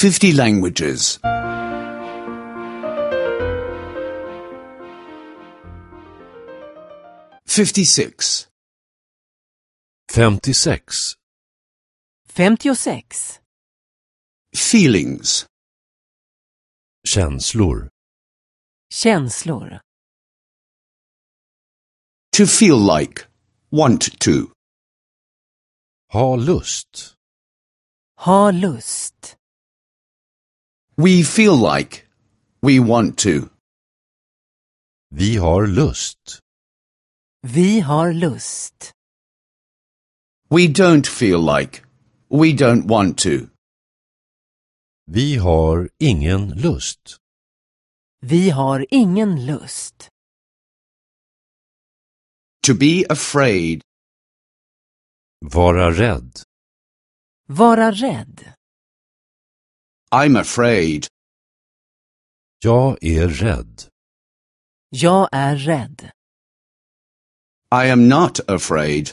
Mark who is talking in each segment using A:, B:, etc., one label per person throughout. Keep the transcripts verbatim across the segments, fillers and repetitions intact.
A: fifty languages. fifty-six.
B: femtiosex.
C: femtiosex.
A: Feelings.
B: Känslor.
C: Känslor.
A: To feel like. Want to.
B: Ha lust.
C: Ha lust.
A: We feel like. We want to.
B: Vi har lust.
C: Vi har lust.
A: We don't feel like. We don't want to.
B: Vi har ingen lust.
C: Vi har ingen lust.
A: To be afraid.
B: Vara rädd.
C: Vara rädd.
A: I'm afraid.
B: Jag är rädd.
C: Jag är rädd.
A: I am not afraid.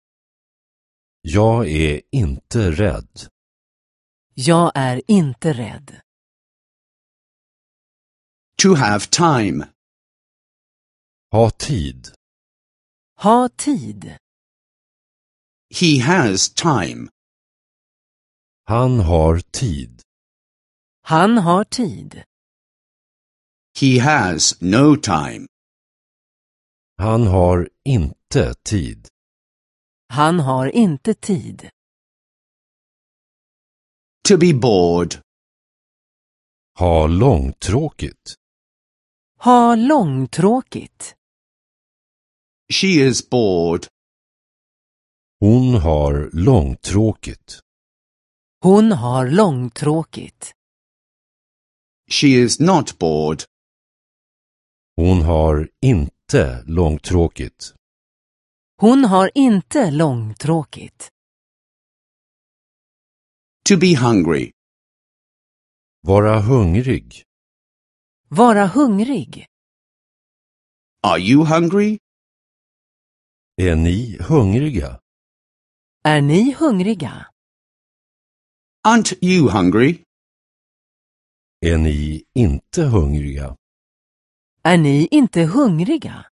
B: Jag är inte rädd.
C: Jag är inte rädd.
A: To have time.
B: Ha tid.
C: Ha tid.
A: He has time.
B: Han har tid.
C: Han har tid.
A: He has no time.
B: Han har inte tid.
C: Han har inte tid.
A: To be bored.
B: Ha långtråkigt.
C: Ha långtråkigt.
A: She is bored.
B: Hon har långtråkigt.
C: Hon har långtråkigt.
A: She is not bored.
B: Hon har inte långtråkigt.
C: Hon har inte långtråkigt.
A: To be hungry.
B: Vara hungrig.
C: Vara hungrig.
A: Are you hungry?
B: Är ni hungriga?
C: Är ni hungriga?
A: Aren't you hungry?
B: Är ni inte hungriga?
C: Är ni inte hungriga?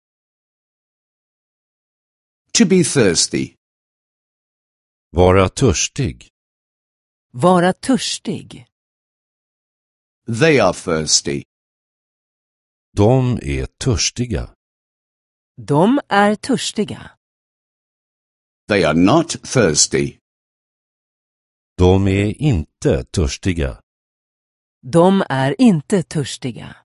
A: To be thirsty.
B: Vara törstig.
C: Vara törstig.
A: They are thirsty.
B: De är törstiga.
C: De är törstiga.
A: They are not thirsty.
B: De är inte törstiga.
C: De är inte törstiga.